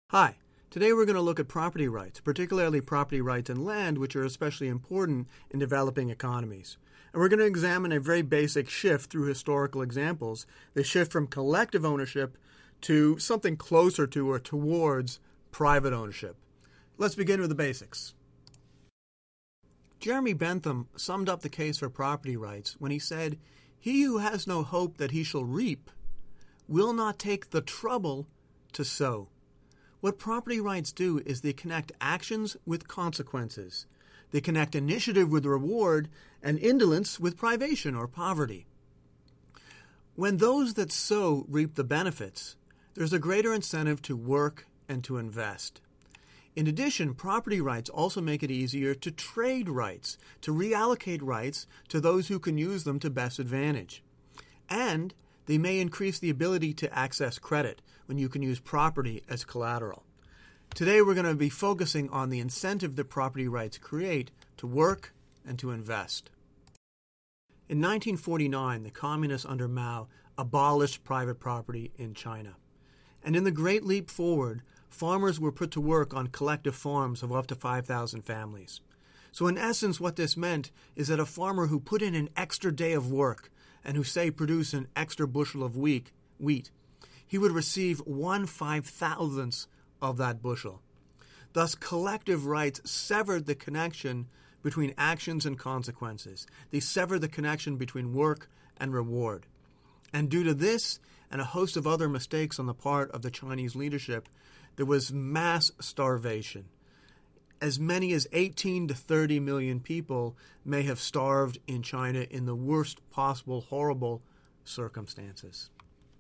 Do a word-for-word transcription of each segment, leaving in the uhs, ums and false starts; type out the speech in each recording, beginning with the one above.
Hi, today we're going to look at property rights, particularly property rights in land, which are especially important in developing economies. And we're going to examine a very basic shift through historical examples, the shift from collective ownership to something closer to or towards private ownership. Let's begin with the basics. Jeremy Bentham summed up the case for property rights when he said, "He who has no hope that he shall reap will not take the trouble to sow." What property rights do is they connect actions with consequences. They connect initiative with reward and indolence with privation or poverty. When those that sow reap the benefits, there's a greater incentive to work and to invest. In addition, property rights also make it easier to trade rights, to reallocate rights to those who can use them to best advantage. And they may increase the ability to access credit when you can use property as collateral. Today we're going to be focusing on the incentive that property rights create to work and to invest. In nineteen forty-nine, the communists under Mao abolished private property in China. And in the Great Leap Forward, farmers were put to work on collective farms of up to five thousand families. So in essence, what this meant is that a farmer who put in an extra day of work and who, say, produced an extra bushel of wheat, wheat, he would receive one five-thousandth of that bushel. Thus, collective rights severed the connection between actions and consequences. They severed the connection between work and reward. And due to this and a host of other mistakes on the part of the Chinese leadership, there was mass starvation. As many as eighteen to thirty million people may have starved in China in the worst possible horrible circumstances.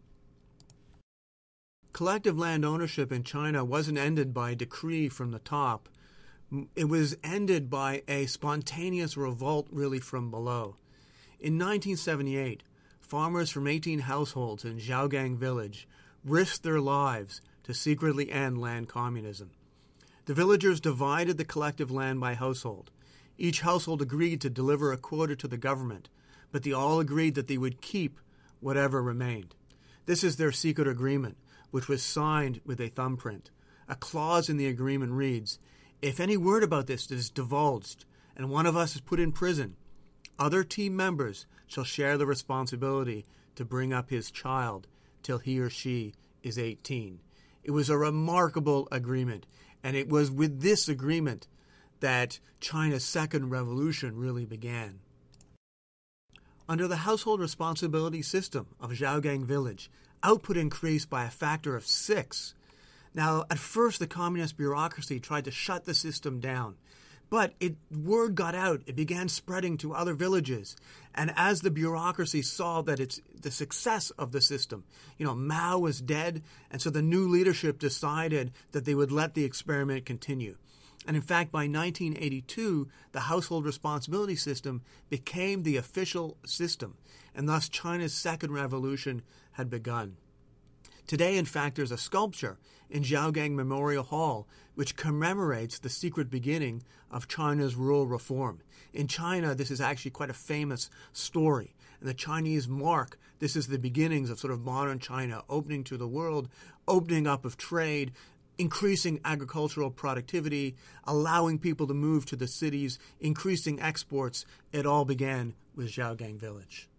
Collective land ownership in China wasn't ended by decree from the top. It was ended by a spontaneous revolt really from below. In nineteen seventy-eight, farmers from eighteen households in Zhaogang village risked their lives to secretly end land communism. The villagers divided the collective land by household. Each household agreed to deliver a quota to the government, but they all agreed that they would keep whatever remained. This is their secret agreement, which was signed with a thumbprint. A clause in the agreement reads, "If any word about this is divulged and one of us is put in prison, other team members shall share the responsibility to bring up his child till he or she is eighteen. It was a remarkable agreement, and it was with this agreement that China's second revolution really began. Under the household responsibility system of Zhaogang village, output increased by a factor of six. Now, at first, the communist bureaucracy tried to shut the system down, but it, word got out. It began spreading to other villages. And as the bureaucracy saw that it's the success of the system, you know, Mao was dead, and so the new leadership decided that they would let the experiment continue. And in fact, by nineteen eighty-two, the household responsibility system became the official system, and thus China's second revolution had begun. Today, in fact, there's a sculpture in Zhaogang Memorial Hall which commemorates the secret beginning of China's rural reform. In China, this is actually quite a famous story. And the Chinese mark this is the beginnings of sort of modern China, opening to the world, opening up of trade, increasing agricultural productivity, allowing people to move to the cities, increasing exports. It all began with Zhaogang village.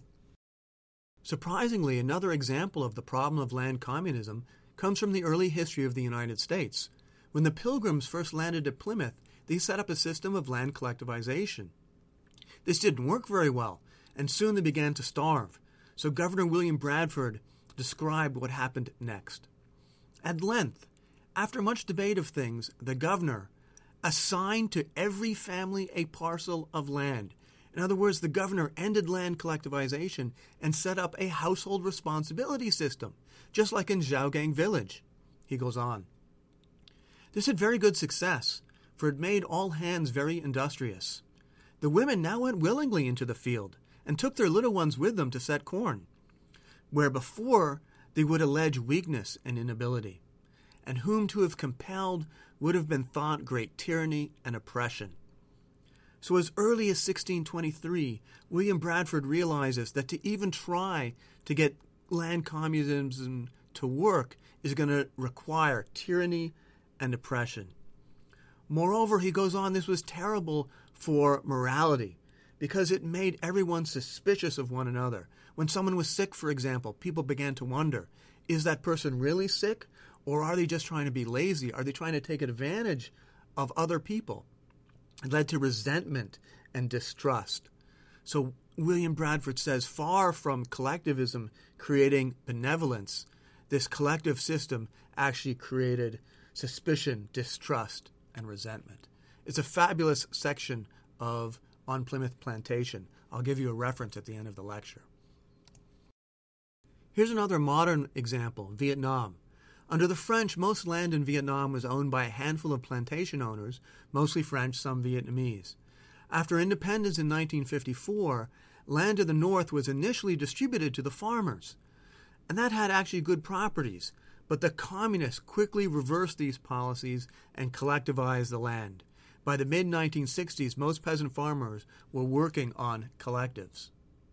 Surprisingly, another example of the problem of land communism comes from the early history of the United States. When the Pilgrims first landed at Plymouth, they set up a system of land collectivization. This didn't work very well, and soon they began to starve. So Governor William Bradford described what happened next. At length, after much debate of things, the governor assigned to every family a parcel of land. In other words, the governor ended land collectivization and set up a household responsibility system, just like in Zhaogang village. He goes on. This had very good success, for it made all hands very industrious. The women now went willingly into the field and took their little ones with them to set corn, where before they would allege weakness and inability, and whom to have compelled would have been thought great tyranny and oppression. So as early as sixteen twenty-three, William Bradford realizes that to even try to get land communism to work is going to require tyranny and oppression. Moreover, he goes on, this was terrible for morality because it made everyone suspicious of one another. When someone was sick, for example, people began to wonder, is that person really sick, or are they just trying to be lazy? Are they trying to take advantage of other people? It led to resentment and distrust. So William Bradford says, far from collectivism creating benevolence, this collective system actually created suspicion, distrust, and resentment. It's a fabulous section of On Plymouth Plantation. I'll give you a reference at the end of the lecture. Here's another modern example, Vietnam. Under the French, most land in Vietnam was owned by a handful of plantation owners, mostly French, some Vietnamese. After independence in nineteen fifty-four, land to the north was initially distributed to the farmers, and that had actually good properties. But the communists quickly reversed these policies and collectivized the land. By the mid nineteen sixties, most peasant farmers were working on collectives.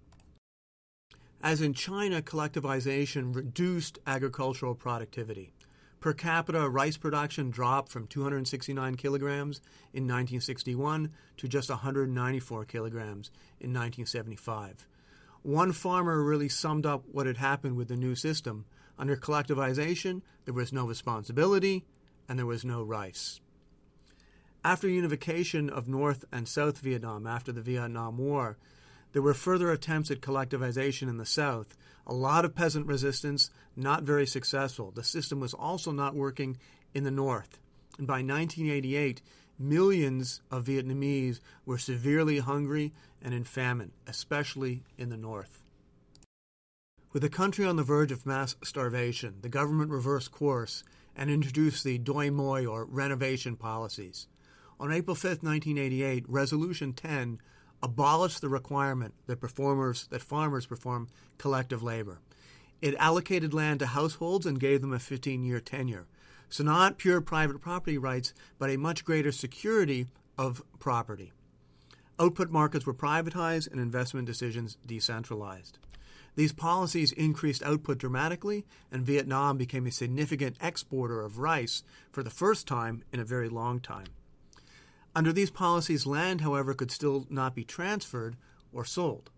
As in China, collectivization reduced agricultural productivity. Per capita, rice production dropped from two hundred sixty-nine kilograms in nineteen sixty-one to just one hundred ninety-four kilograms in nineteen seventy-five. One farmer really summed up what had happened with the new system. Under collectivization, there was no responsibility and there was no rice. After unification of North and South Vietnam after the Vietnam War, there were further attempts at collectivization in the South. A lot of peasant resistance, not very successful. The system was also not working in the North. And by nineteen eighty-eight, millions of Vietnamese were severely hungry and in famine, especially in the North. With the country on the verge of mass starvation, the government reversed course and introduced the Doi Moi, or renovation policies. On April fifth, nineteen eighty-eight, Resolution ten abolished the requirement that performers that farmers perform collective labor. It allocated land to households and gave them a fifteen-year tenure. So not pure private property rights, but a much greater security of property. Output markets were privatized and investment decisions decentralized. These policies increased output dramatically, and Vietnam became a significant exporter of rice for the first time in a very long time. Under these policies, land, however, could still not be transferred or sold.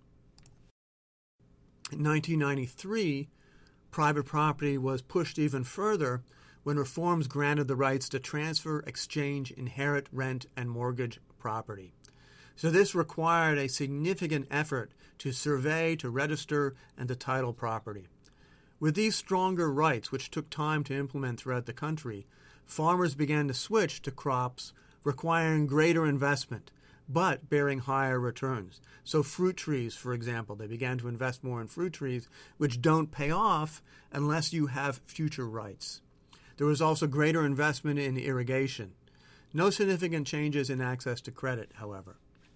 In nineteen ninety-three, private property was pushed even further when reforms granted the rights to transfer, exchange, inherit, rent, and mortgage property. So this required a significant effort to survey, to register, and to title property. With these stronger rights, which took time to implement throughout the country, farmers began to switch to crops requiring greater investment, but bearing higher returns. So fruit trees, for example, they began to invest more in fruit trees, which don't pay off unless you have future rights. There was also greater investment in irrigation. No significant changes in access to credit, however.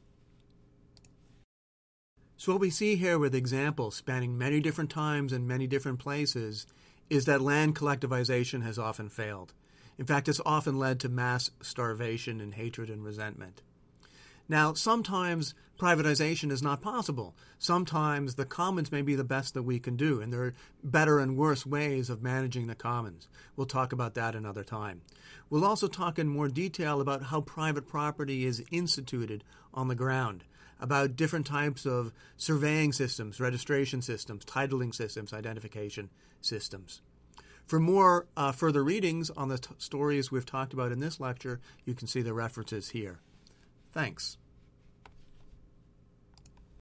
So what we see here with examples spanning many different times and many different places is that land collectivization has often failed. In fact, it's often led to mass starvation and hatred and resentment. Now, sometimes privatization is not possible. Sometimes the commons may be the best that we can do, and there are better and worse ways of managing the commons. We'll talk about that another time. We'll also talk in more detail about how private property is instituted on the ground, about different types of surveying systems, registration systems, titling systems, identification systems. For more uh, further readings on the t- stories we've talked about in this lecture, you can see the references here. Thanks.